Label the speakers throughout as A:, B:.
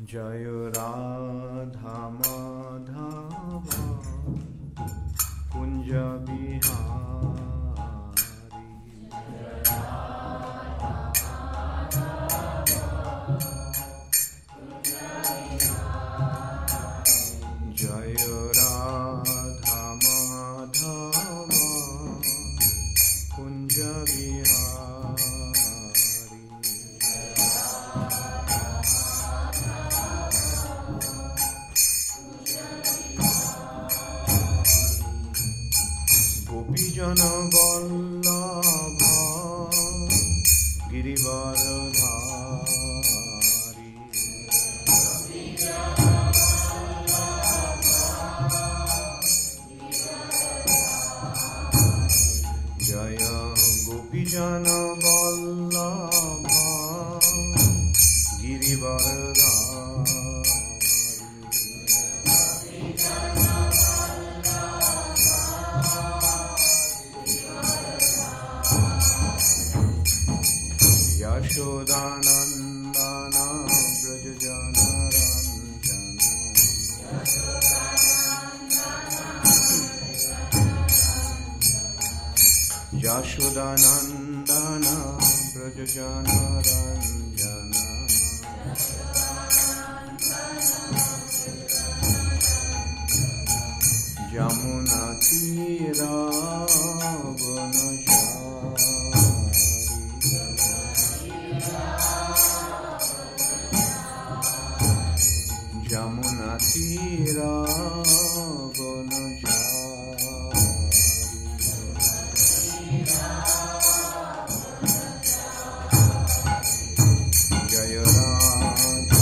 A: Jai Radha Madhav Kunj Bihari. Jai Radha Madhav Kunj Bihari. गोपीजन Vallabh Girivardhari. Jai गोपीजन Vallabh Girivardhari. Yashodanandan व्रजजनरञ्जन। Yashodanandan व्रजजनरञ्जन। Yamuna Jai Radha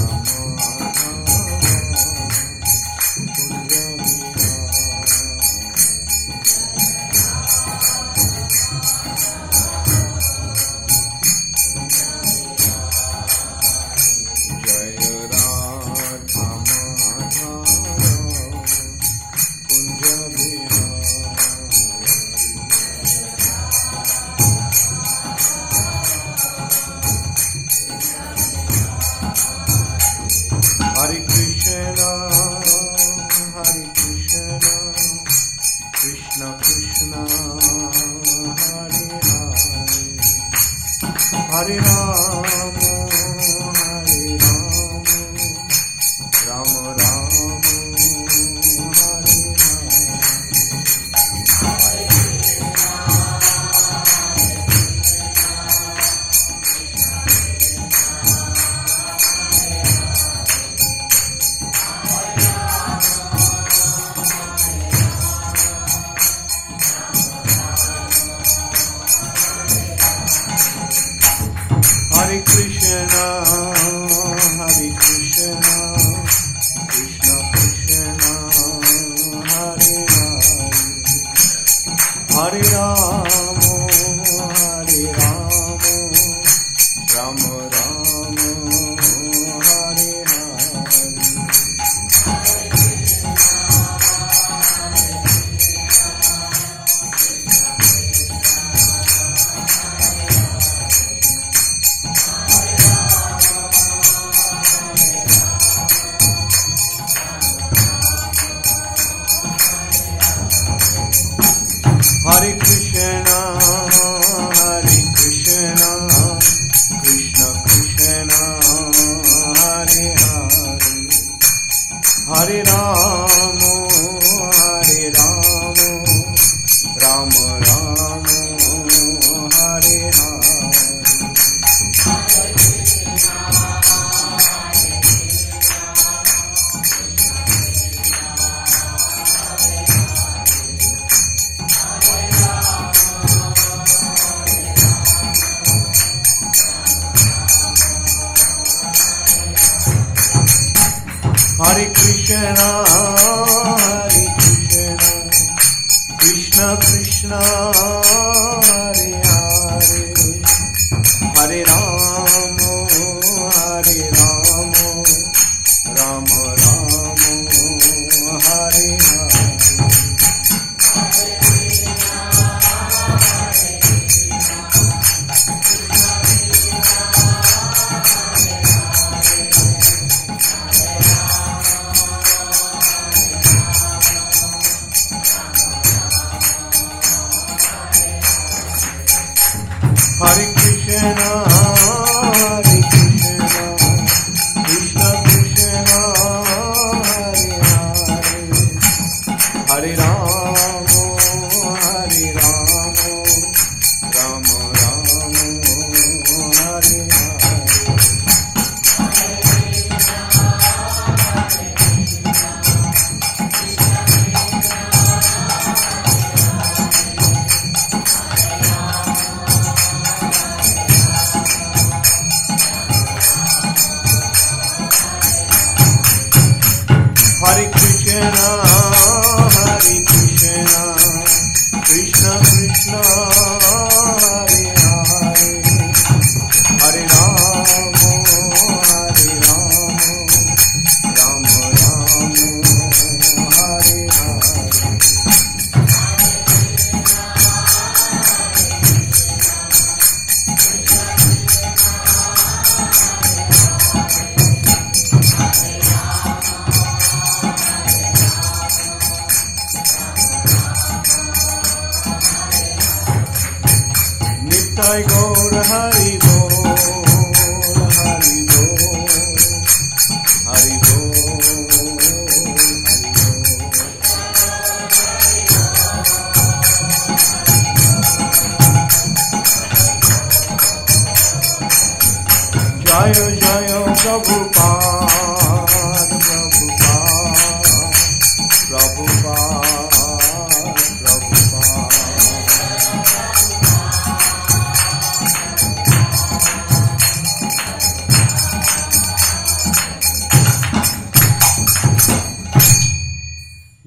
A: Hare Krishna, Hare Krishna, Krishna Krishna, Hare Hare, Hare Rama, Hare Rama, Rama Rama, Hare Hare. Hare Krishna, Hare Krishna, Krishna Krishna, Hare Hare, Hare Rama, Hare Rama, Rama Rama, Hare Hare. Hare Krishna, Hare Krishna, Krishna Krishna, Hare Hare, Hare Rama, Hare Rama, Rama Rama, Hare Hare. Hare Krishna, Hare Krishna, Krishna Krishna, Hare Hare, Hare Rama, Hare Rama, Rama Rama, Hare Hare. Krishna, Hare Krishna, Krishna Krishna, Hare Hare, Hare Rama, Hare Rama, Rama Rama, Hare Hare. Nitai Gaur Hari Bol, Hari Bol, Hari Bol, Hari Bol. Jayo Jayo Prabhupada,